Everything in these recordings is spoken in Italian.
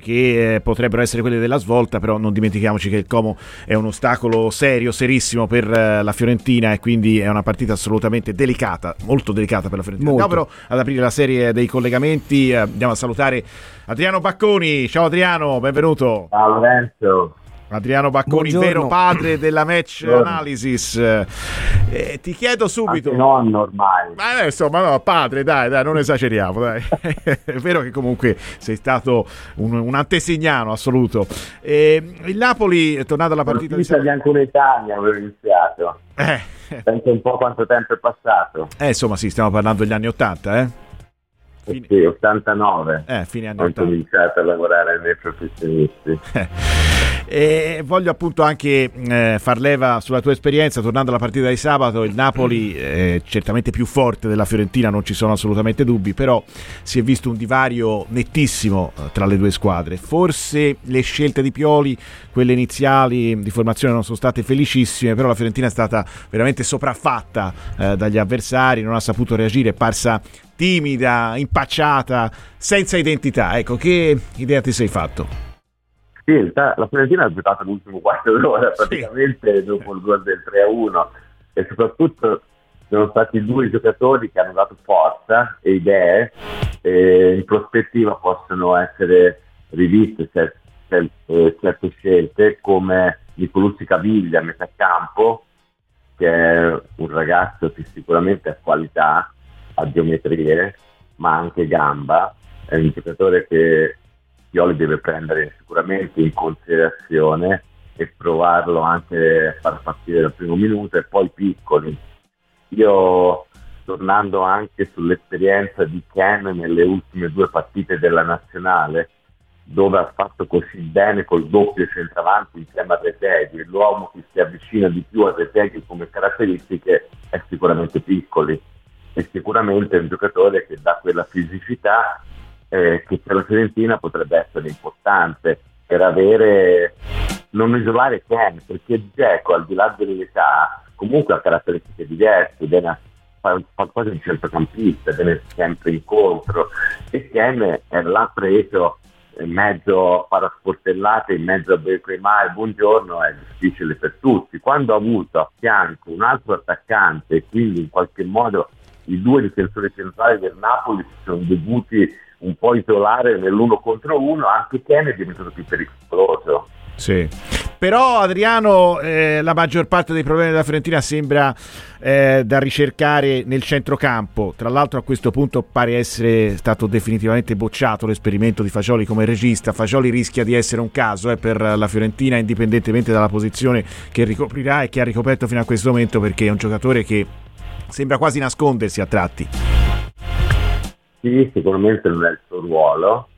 che potrebbero essere quelle della svolta, però non dimentichiamoci che il Como è un ostacolo serissimo per la Fiorentina, e quindi è una partita assolutamente delicata, molto delicata per la Fiorentina. Andiamo però ad aprire la serie dei collegamenti, andiamo a salutare Adriano Bacconi. Ciao Adriano, benvenuto. Ciao Lorenzo. Adriano Bacconi, buongiorno. Vero padre della match analysis. Ti chiedo subito. Anche nonno ormai. Ma insomma, no, padre, dai, non esageriamo, dai. È vero che comunque sei stato un antesignano assoluto. Il Napoli è tornato alla partita di bianco in Italia, avevo iniziato. Penso un po' quanto tempo è passato. Insomma, sì, stiamo parlando degli anni 80, Sì, 89. Fine anni Ho 80. cominciato a lavorare nei professionisti. E voglio appunto anche far leva sulla tua esperienza, tornando alla partita di sabato. Il Napoli è certamente più forte della Fiorentina, non ci sono assolutamente dubbi, però si è visto un divario nettissimo tra le due squadre. Forse le scelte di Pioli, quelle iniziali di formazione, non sono state felicissime, però la Fiorentina è stata veramente sopraffatta dagli avversari, non ha saputo reagire, è parsa timida, impacciata, senza identità. Ecco, che idea ti sei fatto? Sì, la Fiorentina ha giocato l'ultimo quarto d'ora praticamente dopo il gol del 3-1, e soprattutto sono stati due giocatori che hanno dato forza e idee, e in prospettiva possono essere riviste certe scelte, come Nicolussi Caviglia a metà campo, che è un ragazzo che sicuramente ha qualità, ha geometrie, ma anche gamba, è un giocatore che Pioli deve prendere sicuramente in considerazione e provarlo anche a far partire dal primo minuto, e poi piccoli. Io, tornando anche sull'esperienza di Ken nelle ultime due partite della nazionale, dove ha fatto così bene col doppio centravanti insieme a Retegui, l'uomo che si avvicina di più a Retegui come caratteristiche è sicuramente Piccoli, e sicuramente è un giocatore che dà quella fisicità che per la Fiorentina potrebbe essere importante per non isolare Ken, perché Dzeko, al di là dell'età, comunque ha caratteristiche diverse, fa quasi un centrocampista, viene sempre incontro, e Ken l'ha preso in mezzo a parasportellate, in mezzo a Becremà e Buongiorno, è difficile per tutti. Quando ha avuto a fianco un altro attaccante, quindi in qualche modo i due difensori centrali del Napoli si sono dovuti un po' isolare nell'uno contro uno, anche Ken è diventato più pericoloso. Sì. Però Adriano, la maggior parte dei problemi della Fiorentina sembra da ricercare nel centrocampo. Tra l'altro a questo punto pare essere stato definitivamente bocciato l'esperimento di Fagioli come regista. Fagioli rischia di essere un caso per la Fiorentina, indipendentemente dalla posizione che ricoprirà e che ha ricoperto fino a questo momento, perché è un giocatore che sembra quasi nascondersi a tratti. Sì, sicuramente non è il suo ruolo.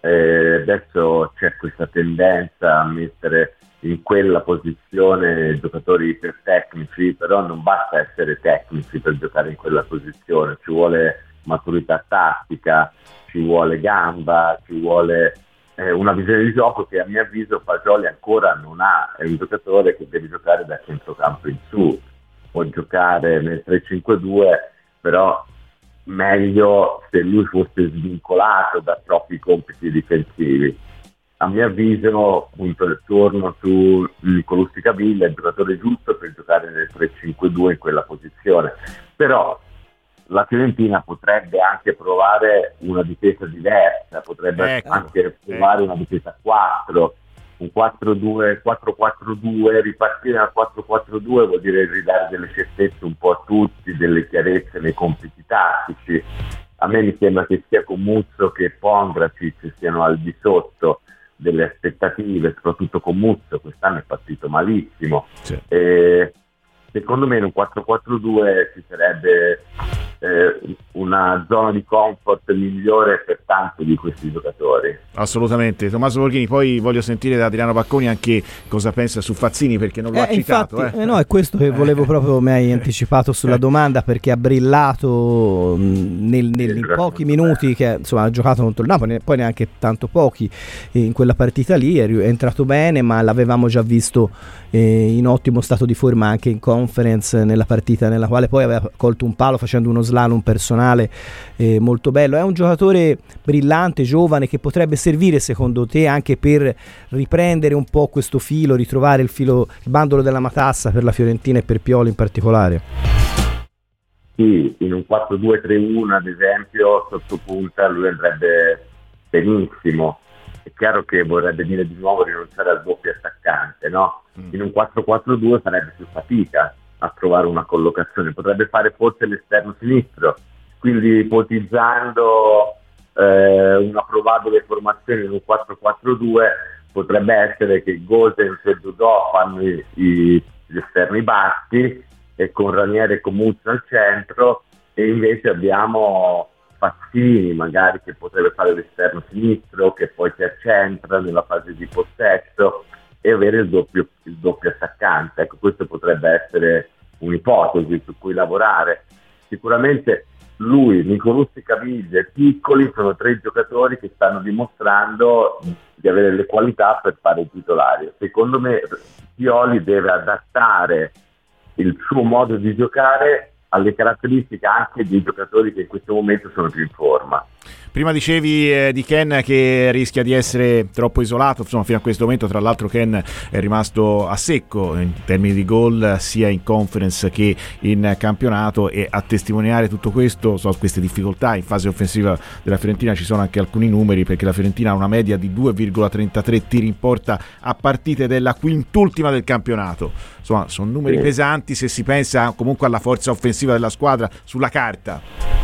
Adesso c'è questa tendenza a mettere in quella posizione giocatori ipertecnici, però non basta essere tecnici per giocare in quella posizione, ci vuole maturità tattica, ci vuole gamba, ci vuole una visione di gioco che a mio avviso Fagioli ancora non ha. È un giocatore che deve giocare da centrocampo in su, può giocare nel 3-5-2, però meglio se lui fosse svincolato da troppi compiti difensivi. A mio avviso, torno su Nicolussi Caviglia, è il giocatore giusto per giocare nel 3-5-2 in quella posizione, però la Fiorentina potrebbe anche provare una difesa diversa, potrebbe anche provare una difesa 4, un 4-4-2, ripartire dal 4-4-2 vuol dire ridare delle certezze un po' a tutti, delle chiarezze nei compiti tattici. A me mi sembra che sia Comuzzo che Pongracic siano al di sotto delle aspettative, soprattutto Comuzzo, quest'anno è partito malissimo. Sì. Secondo me in un 4-4-2 ci sarebbe una zona di comfort migliore per tanti di questi giocatori. Assolutamente. Tommaso Borghini, poi voglio sentire da Adriano Bacconi anche cosa pensa su Fazzini, perché non lo ha citato. Infatti, no, è questo che volevo proprio, mi hai anticipato sulla domanda, perché ha brillato nei pochi minuti che insomma ha giocato contro il Napoli, poi neanche tanto pochi in quella partita lì, è entrato bene, ma l'avevamo già visto in ottimo stato di forma anche in conference, nella partita nella quale poi aveva colto un palo facendo uno slalom personale molto bello. È un giocatore brillante, giovane, che potrebbe servire secondo te anche per riprendere un po' questo filo, ritrovare il bandolo della matassa per la Fiorentina e per Pioli in particolare? Sì, in un 4-2-3-1 ad esempio sotto punta lui andrebbe benissimo. È chiaro che vorrebbe dire di nuovo rinunciare al doppio attaccante, no? In un 4-4-2 farebbe più fatica a trovare una collocazione, potrebbe fare forse l'esterno sinistro, quindi ipotizzando una probabile formazione in un 4-4-2 potrebbe essere che Gosens e Dudò fanno gli esterni bassi e con Ranieri e Comuzzo al centro, e invece abbiamo Fazzini magari che potrebbe fare l'esterno sinistro, che poi si accentra nella fase di possesso e avere il doppio attaccante. Ecco, questo potrebbe essere un'ipotesi su cui lavorare. Sicuramente lui, Nicolussi, Caviglia e Piccoli sono tre giocatori che stanno dimostrando di avere le qualità per fare i titolari. Secondo me Pioli deve adattare il suo modo di giocare alle caratteristiche anche dei giocatori che in questo momento sono più in forma. Prima dicevi di Ken che rischia di essere troppo isolato, insomma fino a questo momento tra l'altro Ken è rimasto a secco in termini di gol sia in conference che in campionato, e a testimoniare tutto questo, queste difficoltà in fase offensiva della Fiorentina ci sono anche alcuni numeri, perché la Fiorentina ha una media di 2,33 tiri in porta a partite della quintultima del campionato. Insomma sono numeri pesanti se si pensa comunque alla forza offensiva della squadra sulla carta.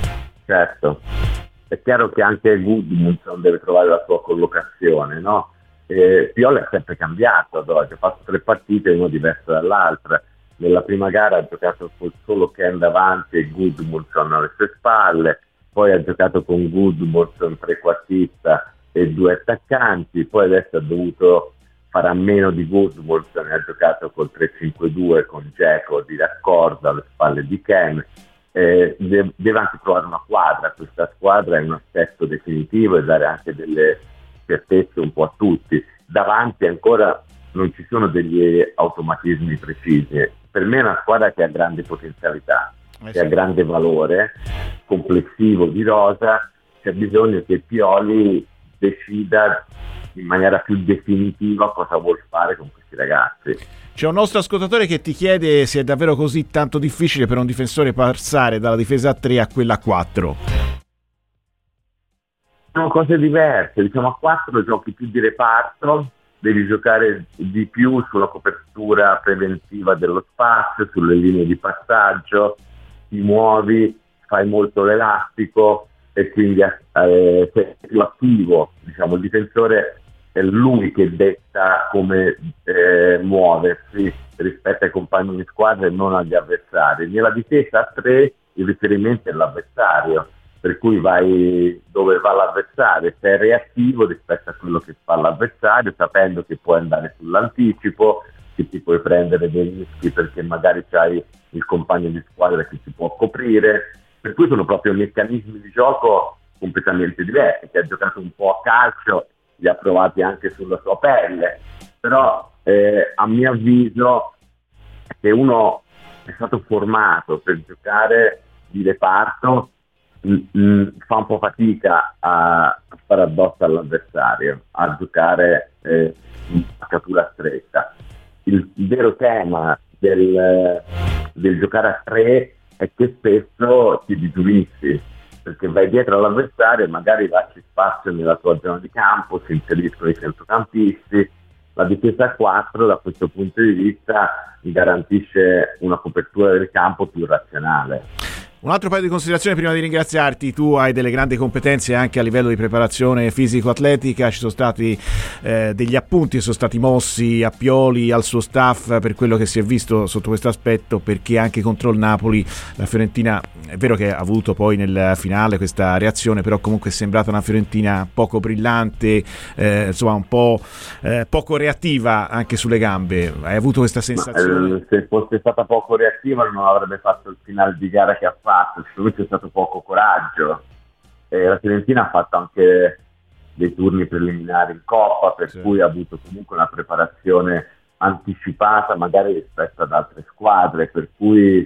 Certo. È chiaro che anche Gudmundsson deve trovare la sua collocazione, no? Pioli è sempre cambiato ad oggi, ha fatto 3 partite, una diversa dall'altra. Nella prima gara ha giocato con solo Ken davanti e Gudmundsson alle sue spalle, poi ha giocato con Gudmundsson trequartista e 2 attaccanti, poi adesso ha dovuto fare a meno di Gudmundsson e ha giocato col 3-5-2 con Dzeko di raccordo alle spalle di Ken. Deve anche trovare una quadra, questa squadra è un assetto definitivo e dare anche delle certezze un po' a tutti. Davanti ancora non ci sono degli automatismi precisi. Per me è una squadra che ha grande potenzialità, che ha grande valore complessivo di rosa. C'è bisogno che Pioli decida in maniera più definitiva cosa vuol fare con questi ragazzi. C'è un nostro ascoltatore che ti chiede se è davvero così tanto difficile per un difensore passare dalla difesa a 3 a quella a 4. Sono cose diverse, diciamo a 4 giochi più di reparto, devi giocare di più sulla copertura preventiva dello spazio, sulle linee di passaggio, ti muovi, fai molto l'elastico e quindi sei più attivo, diciamo il difensore è lui che detta come muoversi rispetto ai compagni di squadra e non agli avversari. Nella difesa a 3 il riferimento è l'avversario, per cui vai dove va l'avversario, sei reattivo rispetto a quello che fa l'avversario, sapendo che puoi andare sull'anticipo, che ti puoi prendere dei rischi perché magari c'hai il compagno di squadra che ti può coprire, per cui sono proprio meccanismi di gioco completamente diversi. Che ha giocato un po' a calcio, li ha provati anche sulla sua pelle, però a mio avviso se uno è stato formato per giocare di reparto fa un po' fatica a stare addosso all'avversario, a giocare in spaccatura stretta. Il vero tema del giocare a 3 è che spesso ti disulissi, perché vai dietro all'avversario e magari lasci spazio nella tua zona di campo, si inseriscono i centrocampisti. La difesa a 4 da questo punto di vista garantisce una copertura del campo più razionale. Un altro paio di considerazioni prima di ringraziarti. Tu hai delle grandi competenze anche a livello di preparazione fisico-atletica, ci sono stati degli appunti, sono stati mossi a Pioli, al suo staff, per quello che si è visto sotto questo aspetto, perché anche contro il Napoli la Fiorentina, è vero che ha avuto poi nel finale questa reazione, però comunque è sembrata una Fiorentina poco brillante, insomma un po' poco reattiva anche sulle gambe. Hai avuto questa sensazione? Se fosse stata poco reattiva non avrebbe fatto il finale di gara che ha fatto, secondo me c'è stato poco coraggio. La Fiorentina ha fatto anche dei turni preliminari in Coppa, per cui ha avuto comunque una preparazione anticipata magari rispetto ad altre squadre, per cui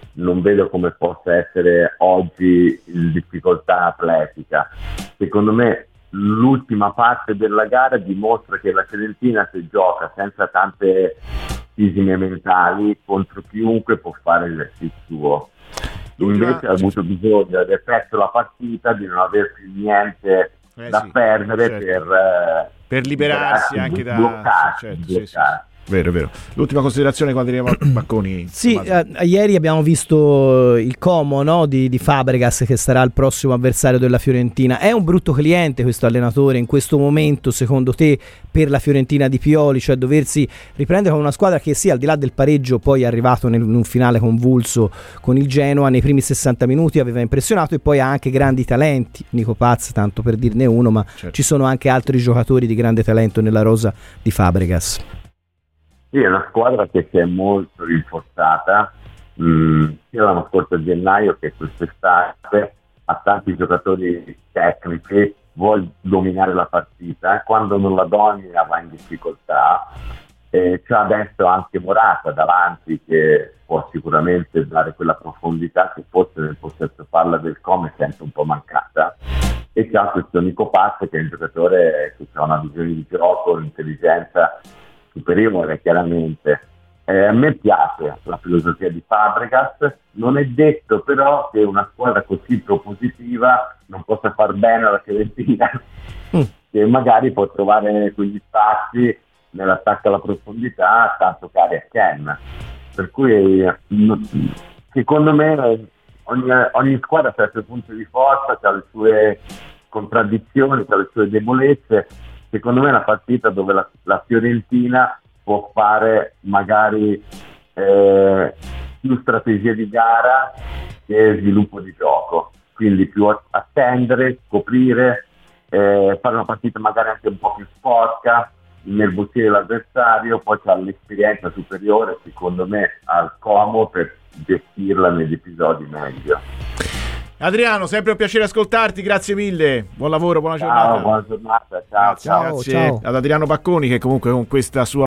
non vedo come possa essere oggi in difficoltà atletica. Secondo me l'ultima parte della gara dimostra che la Fiorentina, se gioca senza tante scisime mentali, contro chiunque può fare il suo. Invece ha avuto bisogno di aver perso la partita, di non aver più niente da perdere, certo, per liberarsi anche da bloccati. Certo, sì. Vero. L'ultima considerazione quando arriviamo a Bacconi. Sì, ieri abbiamo visto il Como, no, di Fabregas, che sarà il prossimo avversario della Fiorentina. È un brutto cliente questo allenatore in questo momento, secondo te, per la Fiorentina di Pioli, cioè doversi riprendere con una squadra che sì, al di là del pareggio, poi è arrivato in un finale convulso con il Genoa, nei primi 60 minuti aveva impressionato, e poi ha anche grandi talenti, Nico Paz tanto per dirne uno, ma certo, ci sono anche altri giocatori di grande talento nella rosa di Fabregas. Sì, è una squadra che si è molto rinforzata, sia l'anno scorso a gennaio che quest'estate, ha tanti giocatori tecnici, vuole dominare la partita, quando non la domina va in difficoltà, c'è adesso anche Morata davanti che può sicuramente dare quella profondità che forse nel possesso palla del Come sente un po' mancata, e c'è questo Nico Paz che è un giocatore che ha una visione di gioco, un'intelligenza superiore chiaramente. A me piace la filosofia di Fabregas, non è detto però che una squadra così propositiva non possa far bene alla Fiorentina, che magari può trovare quegli spazi nell'attacco alla profondità tanto cari a Ken, per cui secondo me ogni squadra ha i suoi punti di forza, ha le sue contraddizioni, ha le sue debolezze. Secondo me è una partita dove la Fiorentina può fare magari più strategie di gara che sviluppo di gioco, quindi più attendere, scoprire, fare una partita magari anche un po' più sporca, innervosire l'avversario, poi c'ha l'esperienza superiore secondo me al Como per gestirla negli episodi meglio. Adriano, sempre un piacere ascoltarti, grazie mille, buon lavoro, buona giornata. Buona giornata, ciao. Grazie. Ad Adriano Bacconi, che comunque con questa sua